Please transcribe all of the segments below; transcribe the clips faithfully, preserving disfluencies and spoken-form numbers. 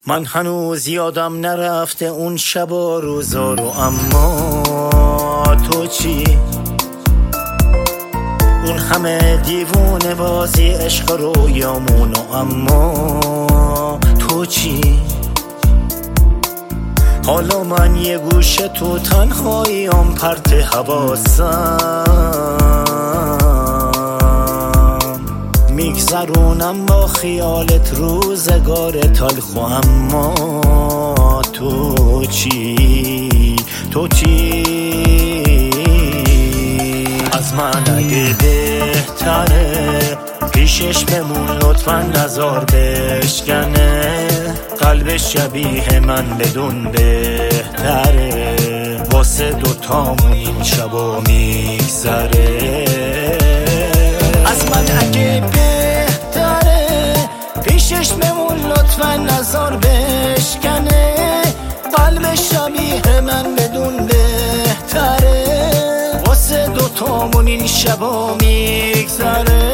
من هنوز یادم نرفته اون شب و روزا رو، اما تو چی؟ اون همه دیوونه بازی عشق رویامونو، اما تو چی؟ حالا من یه گوشه تو تنهاییم، پرت حواسم میگذرونم با خیالت روزگار تلخ، اما تو چی؟ تو چی؟ از من اگه بهتره پیشش بمون، لطفا نزار بشکنه قلبش شبیه من بدون بهتره، واسه دوتامون این شبا میگذره. از من اگه بهتره پیشش بمون، لطفا نزار بشکنه قلبش شبیه من بدون بهتره، واسه دوتامون این شبا میگذره.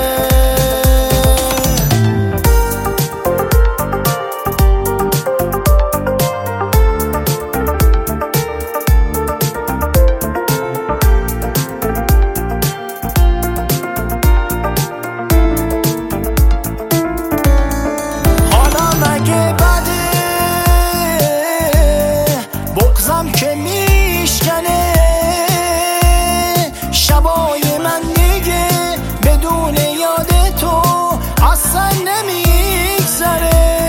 که میشکنه شبای من دیگه بدون یاد تو اصلا نمیگذره،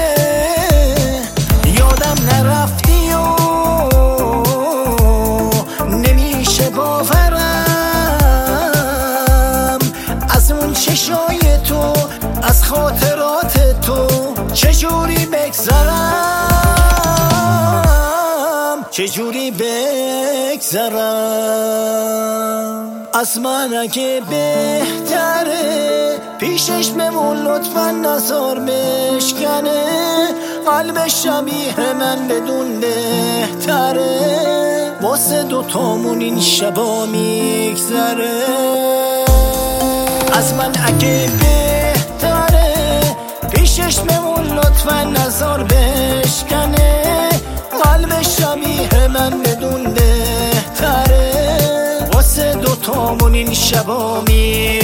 یادم نرفتی و نمیشه باورم از اون چشای تو، از خاطرات تو چجوری بگذرم، چجوری بگذرم. از من اگه بهتره پیشش بمون، لطفا نزار بشکنه قلبش شبیه من بدون بهتره، واسه دوتامون این شبا میگذره. از من اگه بهتره پیشش بمون، لطفا نزار بشکنه قلبش شبیه من بدون بهتره، واسه دوتامون این شبا می